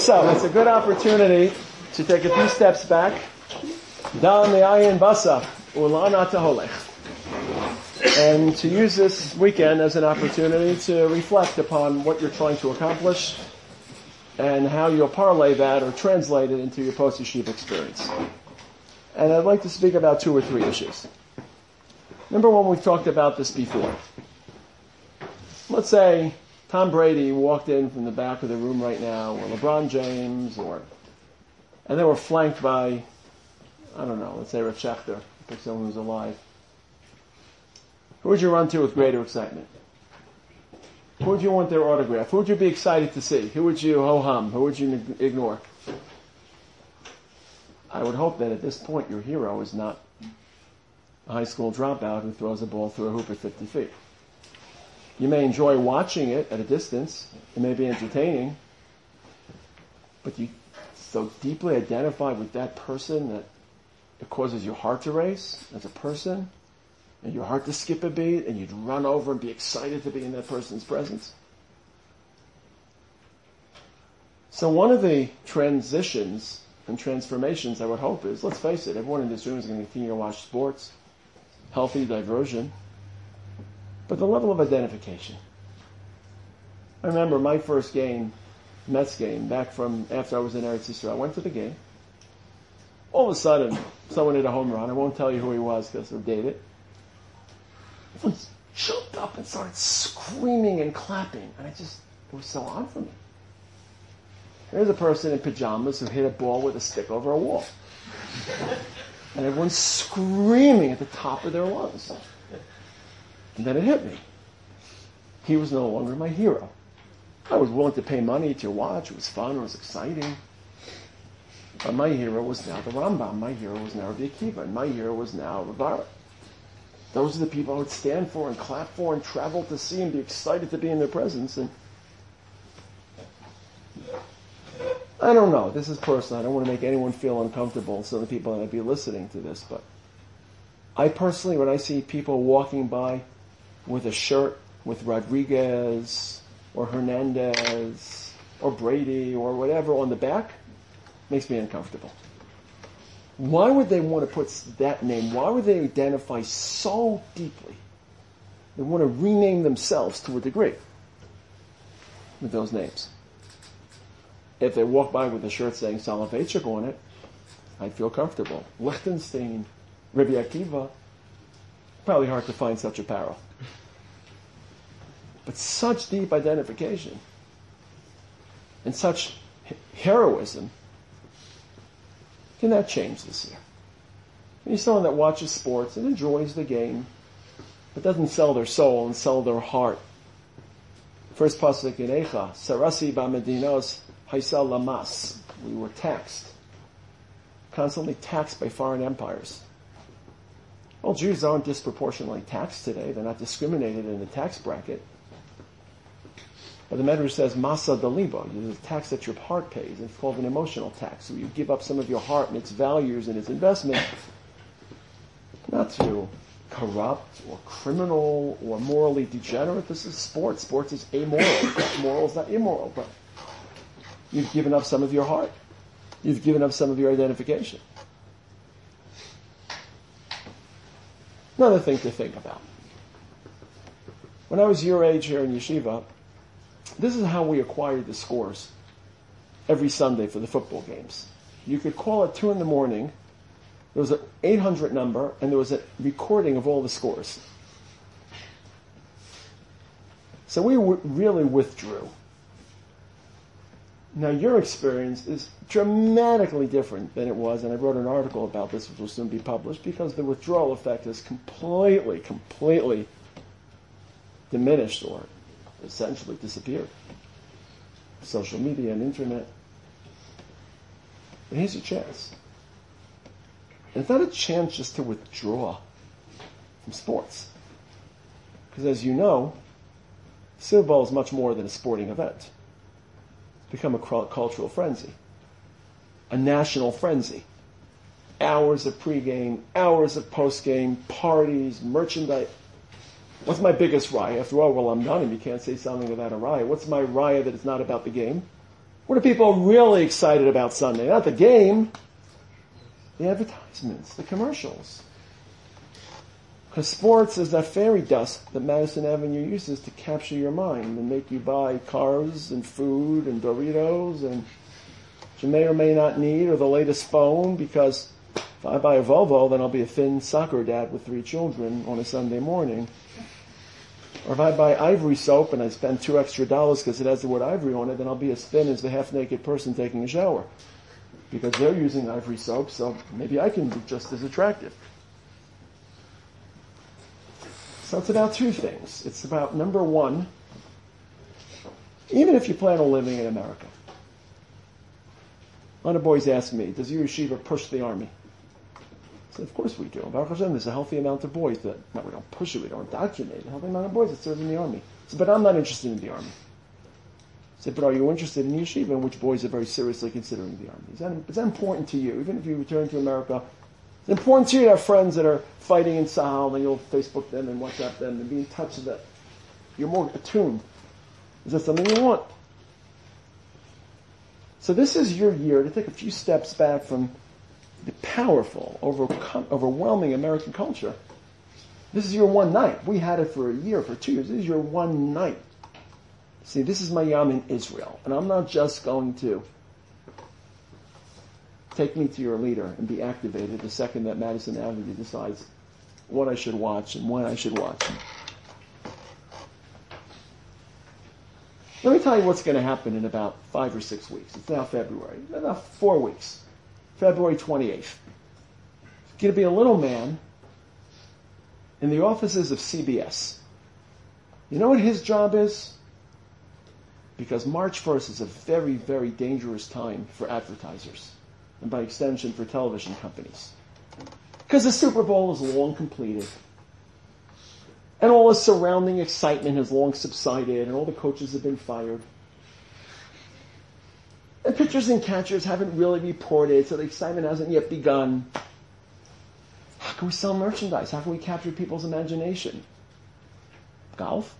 So it's a good opportunity to take a few steps back. Down the ayin basa ulana taholech, and to use this weekend as an opportunity to reflect upon what you're trying to accomplish and how you'll parlay that or translate it into your post-yeshiva experience. And I'd like to speak about 2 or 3 issues. Number one, we've talked about this before. Let's say Tom Brady walked in from the back of the room right now, or LeBron James, and they were flanked by, I don't know, let's say Rav Schechter, pick someone who's alive. Who would you run to with greater excitement? Who would you want their autograph? Who would you be excited to see? Who would you ho-hum? Who would you ignore? I would hope that at this point your hero is not a high school dropout who throws a ball through a hoop at 50 feet. You may enjoy watching it at a distance. It may be entertaining. But you so deeply identify with that person that it causes your heart to race as a person, and your heart to skip a beat, and you'd run over and be excited to be in that person's presence. So one of the transitions and transformations I would hope is, let's face it, everyone in this room is going to continue to watch sports, healthy diversion, but the level of identification. I remember my first game, Mets game, back from after I was in Eretz Yisrael. I went to the game. All of a sudden, someone hit a home run. I won't tell you who he was because we're dated. Everyone jumped up and started screaming and clapping. And it was so odd for me. There's a person in pajamas who hit a ball with a stick over a wall. And everyone's screaming at the top of their lungs. And then it hit me. He was no longer my hero. I was willing to pay money to watch. It was fun. It was exciting. But my hero was now the Rambam. My hero was now Rabbi Akiva. And my hero was now Rabbi. Those are the people I would stand for and clap for and travel to see and be excited to be in their presence. And I don't know. This is personal. I don't want to make anyone feel uncomfortable. Some of the people that might be listening to this. But I personally, when I see people walking by with a shirt with Rodriguez or Hernandez or Brady or whatever on the back, makes me uncomfortable. Why would they want to put that name? Why would they identify so deeply? They want to rename themselves to a degree with those names. If they walk by with a shirt saying Soloveitchik on it, I'd feel comfortable. Liechtenstein, Rabbi Akiva, probably hard to find such apparel. But such deep identification and such heroism, can that change this year? You're someone that watches sports and enjoys the game, but doesn't sell their soul and sell their heart. First pasuk in Eicha, Sarasi ba'medinos haisal lamas. We were taxed, constantly taxed by foreign empires. Well, Jews aren't disproportionately taxed today. They're not discriminated in the tax bracket. But the Medrash says, Masa daliba, there's a tax that your heart pays. It's called an emotional tax. So you give up some of your heart and its values and its investment, not to corrupt or criminal or morally degenerate. This is sports. Sports is amoral. Moral is not immoral. But you've given up some of your heart. You've given up some of your identification. Another thing to think about. When I was your age here in Yeshiva, this is how we acquired the scores every Sunday for the football games. You could call at 2 a.m. There was an 800 number, and there was a recording of all the scores. So we really withdrew. Now your experience is dramatically different than it was, and I wrote an article about this which will soon be published, because the withdrawal effect has completely diminished or essentially disappeared. Social media and internet. And here's your chance. And it's not a chance just to withdraw from sports. Because as you know, Super Bowl is much more than a sporting event. It's become a cultural frenzy. A national frenzy. Hours of pregame, hours of postgame, parties, merchandise. What's my biggest riot? After all, well, I'm done, and you can't say something about a riot. What's my riot that is not about the game? What are people really excited about Sunday? Not the game, the advertisements, the commercials. Because sports is that fairy dust that Madison Avenue uses to capture your mind and make you buy cars and food and Doritos and you may or may not need, or the latest phone, because if I buy a Volvo, then I'll be a thin soccer dad with 3 children on a Sunday morning. Or if I buy Ivory soap and I spend $2 extra because it has the word Ivory on it, then I'll be as thin as the half-naked person taking a shower. Because they're using Ivory soap, so maybe I can be just as attractive. So it's about 2 things. It's about, number 1, even if you plan on living in America. A lot of boys ask me, does your yeshiva push the army? I said, of course we do. Baruch Hashem, there's a healthy amount of boys that, no, we don't push it, we don't indoctrinate it. A healthy amount of boys that serve in the army. I said, but I'm not interested in the army. I said, but are you interested in yeshiva, in which boys are very seriously considering the army? Is that important to you? Even if you return to America, it's important to you to have friends that are fighting in Sahel, and you'll Facebook them and WhatsApp them and be in touch with them. You're more attuned. Is that something you want? So this is your year to take a few steps back from the powerful, overwhelming American culture. This is your one night. We had it for a year, for 2 years. This is your one night. See, this is my Yom in Israel. And I'm not just going to take me to your leader and be activated the second that Madison Avenue decides what I should watch and when I should watch. Let me tell you what's going to happen in about 5 or 6 weeks. It's now February. About 4 weeks. February 28th. It's going to be a little man in the offices of CBS. You know what his job is? Because March 1st is a very, very dangerous time for advertisers. And by extension for television companies. Because the Super Bowl is long completed. And all the surrounding excitement has long subsided, and all the coaches have been fired. And pitchers and catchers haven't really reported, so the excitement hasn't yet begun. How can we sell merchandise? How can we capture people's imagination? Golf?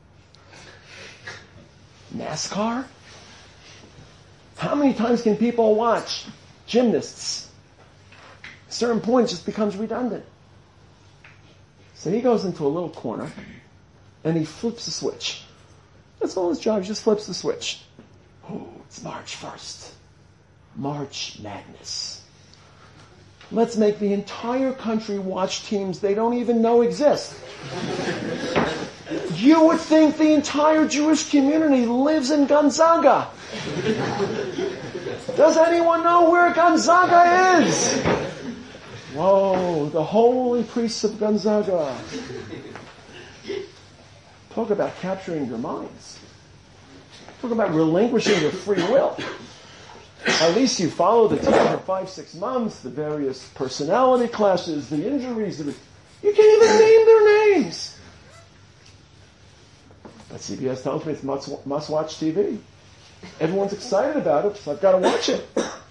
NASCAR? How many times can people watch gymnasts? At a certain point, it just becomes redundant. So he goes into a little corner, and he flips the switch. That's all his job. He just flips the switch. Oh, it's March 1st. March Madness. Let's make the entire country watch teams they don't even know exist. You would think the entire Jewish community lives in Gonzaga. Does anyone know where Gonzaga is? Whoa, the holy priests of Gonzaga. Talk about capturing your minds. Talk about relinquishing your free will. At least you follow the team for 5-6 months, the various personality clashes, the injuries. You can't even name their names. But CBS tells me it's must-watch TV. Everyone's excited about it, so I've got to watch it.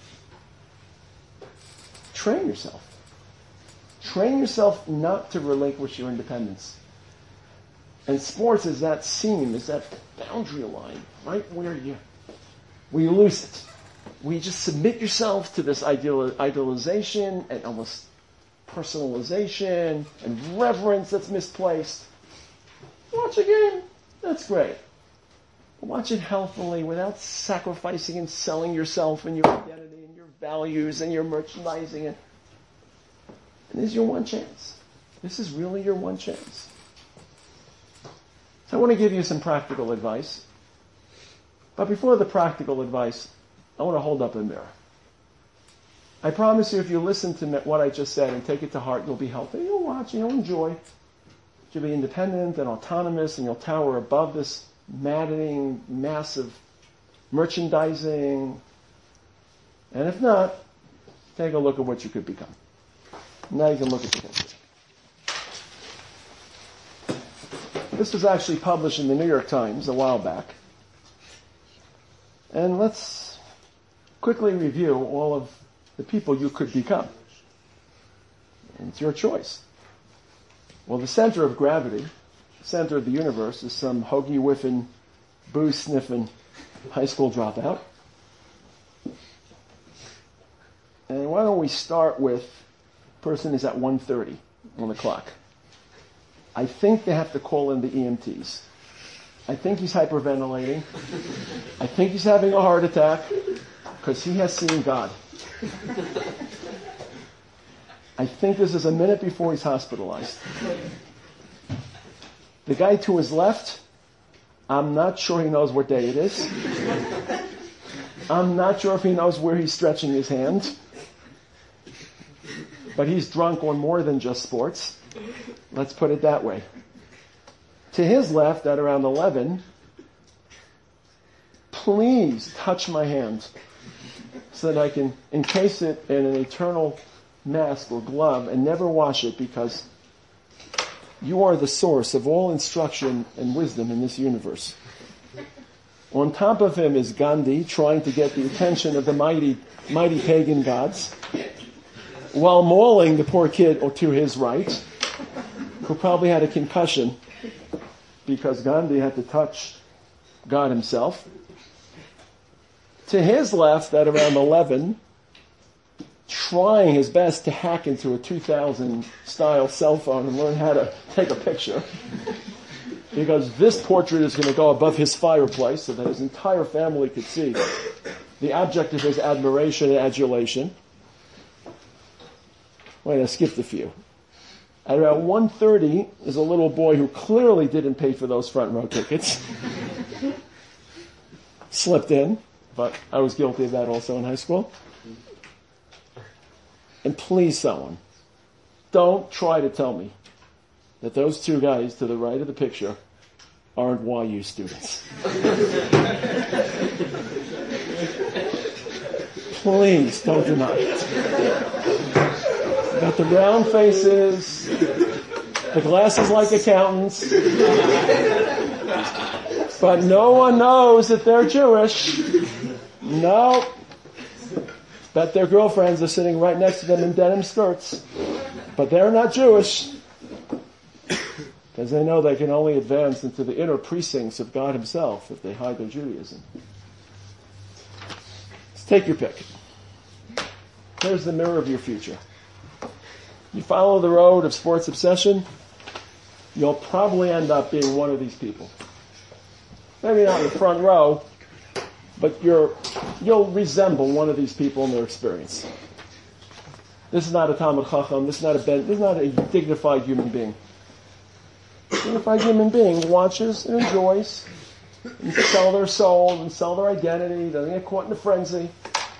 Train yourself. Train yourself not to relinquish your independence. And sports is that seam, is that boundary line, right where you lose it. Where you just submit yourself to this idealization and almost personalization and reverence that's misplaced. Watch a game. That's great. Watch it healthily without sacrificing and selling yourself and your identity and your values and your merchandising. And this is your one chance. This is really your one chance. So I want to give you some practical advice. But before the practical advice, I want to hold up a mirror. I promise you, if you listen to what I just said and take it to heart, you'll be healthy. You'll watch, you'll enjoy. You'll be independent and autonomous, and you'll tower above this maddening, massive merchandising. And if not, take a look at what you could become. Now you can look at the history. This was actually published in the New York Times a while back. And let's quickly review all of the people you could become. And it's your choice. Well, the center of gravity, the center of the universe, is some hoagie-whiffing, booze-sniffing high school dropout. And why don't we start with person is at 1:30 on the clock. I think they have to call in the EMTs. I think he's hyperventilating. I think he's having a heart attack because he has seen God. I think this is a minute before he's hospitalized. The guy to his left, I'm not sure he knows what day it is. I'm not sure if he knows where he's stretching his hand. But he's drunk on more than just sports. Let's put it that way. To his left, at around 11, please touch my hand so that I can encase it in an eternal mask or glove and never wash it, because you are the source of all instruction and wisdom in this universe. On top of him is Gandhi, trying to get the attention of the mighty pagan gods, while mauling the poor kid to his right, who probably had a concussion because Gandhi had to touch God himself. To his left, at around 11, trying his best to hack into a 2000 style cell phone and learn how to take a picture, because this portrait is going to go above his fireplace so that his entire family could see the object of his admiration and adulation. Wait, I skipped a few. At around 1:30 is a little boy who clearly didn't pay for those front row tickets. Slipped in, but I was guilty of that also in high school. And please, someone, don't try to tell me that those two guys to the right of the picture aren't YU students. Please don't deny it. Got the brown faces, the glasses like accountants, but no one knows that they're Jewish. No. Bet their girlfriends are sitting right next to them in denim skirts, but they're not Jewish, because they know they can only advance into the inner precincts of God himself if they hide their Judaism. Let's take your pick. Here's the mirror of your future. You follow the road of sports obsession, you'll probably end up being one of these people. Maybe not in the front row, but you'll resemble one of these people in their experience. This is not a Talmud Chacham, this is not a dignified human being. A dignified human being watches and enjoys and sell their soul and sell their identity, doesn't get caught in a frenzy.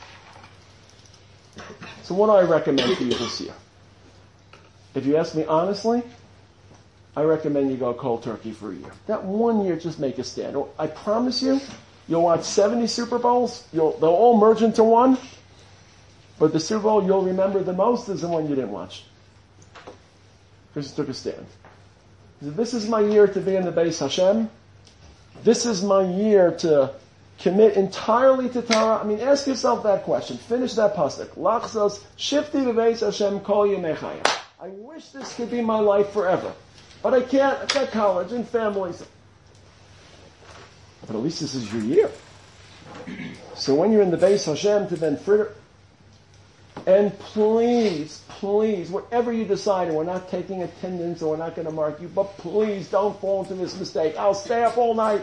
So what do I recommend for you this year? If you ask me honestly, I recommend you go cold turkey for a year. That 1 year, just make a stand. I promise you, you'll watch 70 Super Bowls. They'll all merge into one. But the Super Bowl you'll remember the most is the one you didn't watch, because you took a stand. This is my year to be in the Beis Hashem. This is my year to commit entirely to Torah. I mean, ask yourself that question. Finish that pasuk. Lachzos shifti bebeis Hashem kol yemei chayim. I wish this could be my life forever, but I can't. I've got college and families. But at least this is your year. So when you're in the Beis Hashem to then fritter, and please, whatever you decide, and we're not taking attendance or we're not going to mark you, but please don't fall into this mistake. I'll stay up all night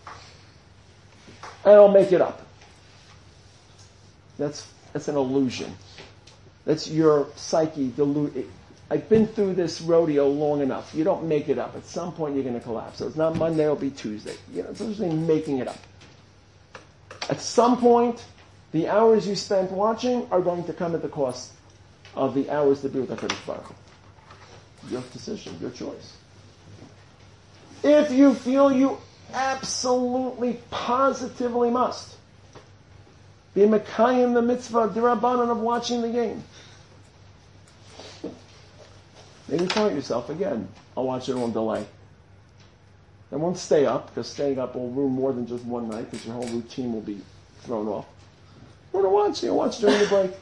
and I'll make it up. That's an illusion. That's your psyche deluded. I've been through this rodeo long enough. You don't make it up. At some point you're going to collapse. So it's not Monday, it'll be Tuesday. It's usually making it up. At some point, the hours you spent watching are going to come at the cost of the hours to be with HaKadosh Baruch Hu. Your decision, your choice. If you feel you absolutely, positively must be mekayim the mitzvah d'Rabbanan of watching the game, maybe tell yourself again, I'll watch it on delay. I won't stay up, because staying up will ruin more than just one night, because your whole routine will be thrown off. What to watch? You'll watch during the break.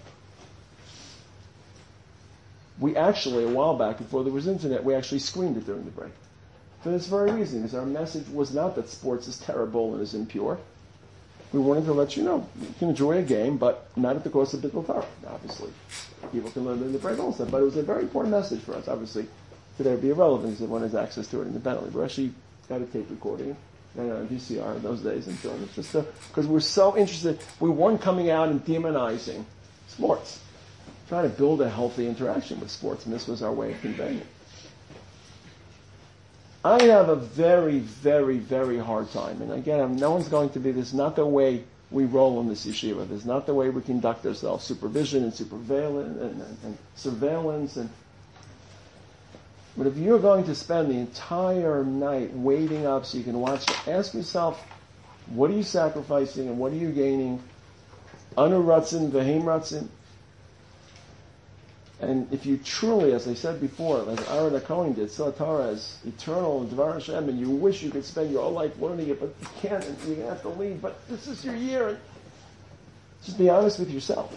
We actually, a while back, before there was internet, we actually screened it during the break. For this very reason, because our message was not that sports is terrible and is impure. We wanted to let you know you can enjoy a game, but not at the cost of Bittul Torah. Obviously, people can learn in the break also, but it was a very important message for us. Obviously, today would be irrelevant because everyone has access to it independently. We actually got a tape recording and a VCR in those days and film. It's just because we're so interested. We weren't coming out and demonizing sports, trying to build a healthy interaction with sports, and this was our way of conveying it. I have a very, very, very hard time. And again, no one's going to be, this is not the way we roll in this yeshiva. This is not the way we conduct ourselves. Supervision and and surveillance. But if you're going to spend the entire night waiting up so you can watch it, ask yourself, what are you sacrificing and what are you gaining? Anu ratzin, v'heim ratzin. And if you truly, as I said before, like Aaron HaKohen did, saw Torah as eternal and Dvar Hashem, and you wish you could spend your whole life learning it, but you can't, and you're going to have to leave, but this is your year. And just be honest with yourself.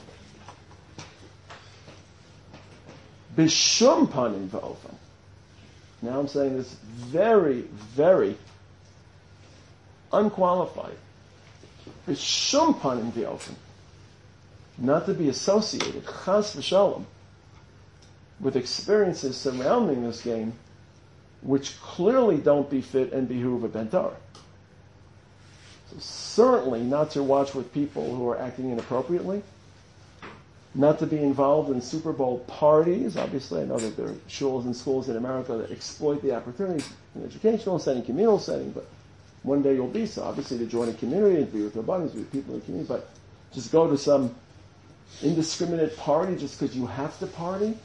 B'shum panim v'ofen. Now I'm saying this very, very unqualified. B'shum panim v'ofen. Not to be associated, chas v'shalom, with experiences surrounding this game which clearly don't befit and behoove a Ben Torah. So certainly not to watch with people who are acting inappropriately, not to be involved in Super Bowl parties. Obviously, I know that there are shuls and schools in America that exploit the opportunities in an educational setting, communal setting, but one day you'll be so. Obviously, to join a community and be with your buddies, be with people in the community, but just go to some indiscriminate party just because you have to party,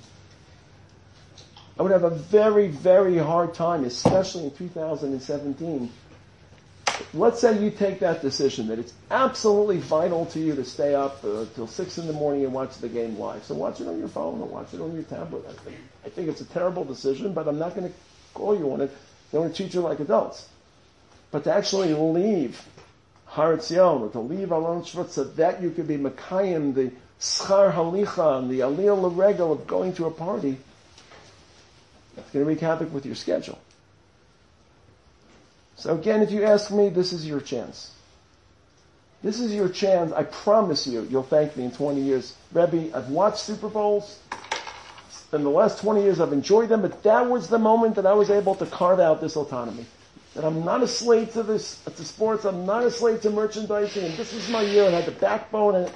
I would have a very, very hard time, especially in 2017. Let's say you take that decision that it's absolutely vital to you to stay up till 6 in the morning and watch the game live. So watch it on your phone or watch it on your tablet. I think it's a terrible decision, but I'm not going to call you on it. I want to treat you like adults. But to actually leave Har Etzion, or to leave Alon Shvat, so that you could be Mekayim, the Schar Halicha, and the Aliyah L'Regel of going to a party, it's going to wreak havoc with your schedule. So again, if you ask me, this is your chance. This is your chance. I promise you, you'll thank me in 20 years. Rebbe, I've watched Super Bowls. In the last 20 years, I've enjoyed them, but that was the moment that I was able to carve out this autonomy. That I'm not a slave to to sports. I'm not a slave to merchandising, and this was my year, and I had the backbone, and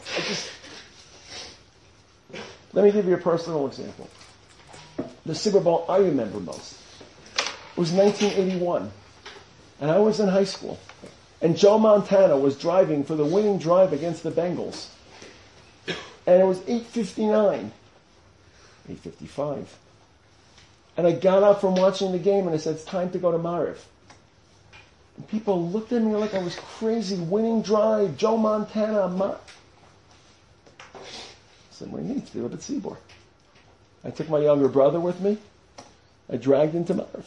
Let me give you a personal example. The Super Bowl I remember most. It was 1981. And I was in high school. And Joe Montana was driving for the winning drive against the Bengals. And it was 8:59. 8:55. And I got up from watching the game and I said, it's time to go to Mariv. And people looked at me like I was crazy. Winning drive, Joe Montana. I said, what do you need? To live at Seaboard. I took my younger brother with me. I dragged him to Mariv.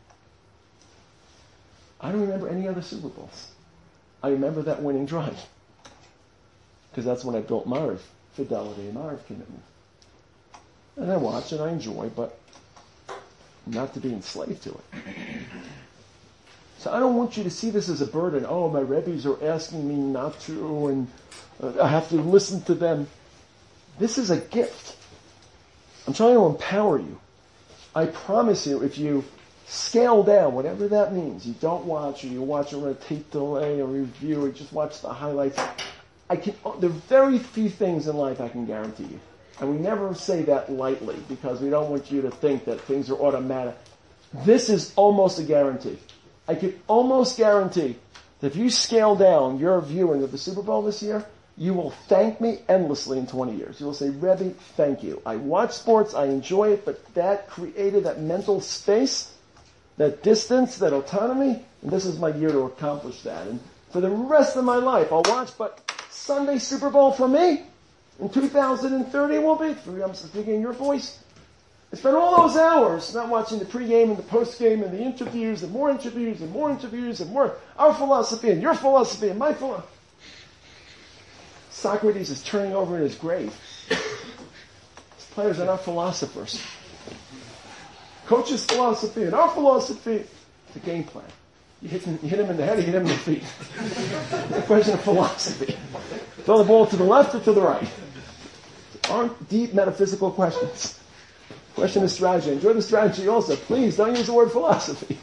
I don't remember any other Super Bowls. I remember that winning drive. Because that's when I built Mariv fidelity and Mariv commitment. And I watch and I enjoy, but not to be enslaved to it. So I don't want you to see this as a burden. Oh, my Rebbes are asking me not to, and I have to listen to them. This is a gift. I'm trying to empower you. I promise you, if you scale down, whatever that means, you don't watch, or you watch it on a tape delay or review, or just watch the highlights. There are very few things in life I can guarantee you. And we never say that lightly because we don't want you to think that things are automatic. This is almost a guarantee. I can almost guarantee that if you scale down your viewing of the Super Bowl this year, you will thank me endlessly in 20 years. You will say, Rebbe, thank you. I watch sports, I enjoy it, but that created that mental space, that distance, that autonomy, and this is my year to accomplish that. And for the rest of my life, I'll watch, but Sunday Super Bowl for me in 2030 will be, I'm speaking in your voice, I spent all those hours not watching the pregame and the postgame and the interviews and more interviews and more interviews and more our philosophy and your philosophy and my philosophy. Socrates is turning over in his grave. These players are not philosophers. Coach's philosophy and our philosophy, it's a game plan. You hit him in the head, you hit him in the feet. It's a question of philosophy. Throw the ball to the left or to the right. Aren't deep metaphysical questions. Question of strategy. Enjoy the strategy also. Please don't use the word philosophy.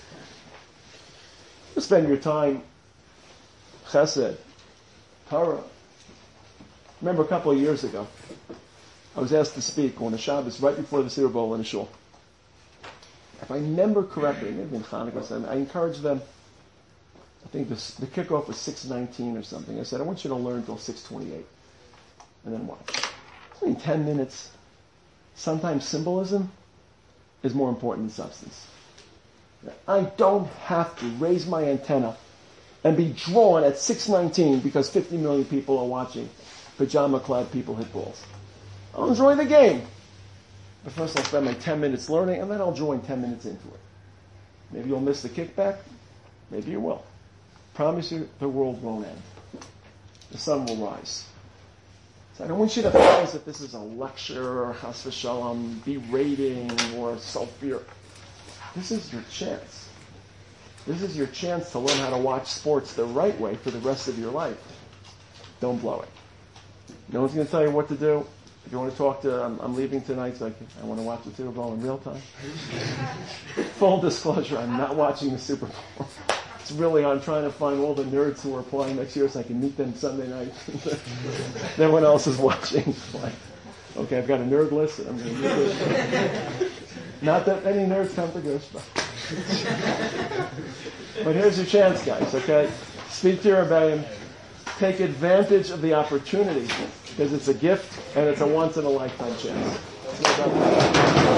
You spend your time, chesed, Torah. Remember a couple of years ago, I was asked to speak on a Shabbos right before the Super Bowl in a shul. If I remember correctly, maybe in Hanukkah, I encouraged them. I think the kickoff was 6:19 or something. I said, I want you to learn until 6:28, and then watch. It's only 10 minutes. Sometimes symbolism is more important than substance. I don't have to raise my antenna and be drawn at 6:19 because 50 million people are watching pajama-clad people hit balls. I'll enjoy the game. But first I'll spend my 10 minutes learning, and then I'll join 10 minutes into it. Maybe you'll miss the kickback. Maybe you will. Promise you, the world won't end. The sun will rise. So I don't want you to feel as if this is a lecture or chas v'shalom, berating or self-fear. This is your chance. This is your chance to learn how to watch sports the right way for the rest of your life. Don't blow it. No one's going to tell you what to do. If you want to talk to, I'm leaving tonight, so I want to watch the Super Bowl in real time. Full disclosure, I'm not watching the Super Bowl. It's really, I'm trying to find all the nerds who are applying next year so I can meet them Sunday night. Everyone else is watching. Like, okay, I've got a nerd list, and I'm going to do this. Not that any nerds come to Ghostbusters. But here's your chance, guys, okay? Speak to your rebellion. Take advantage of the opportunity, because it's a gift and it's a once-in-a-lifetime chance.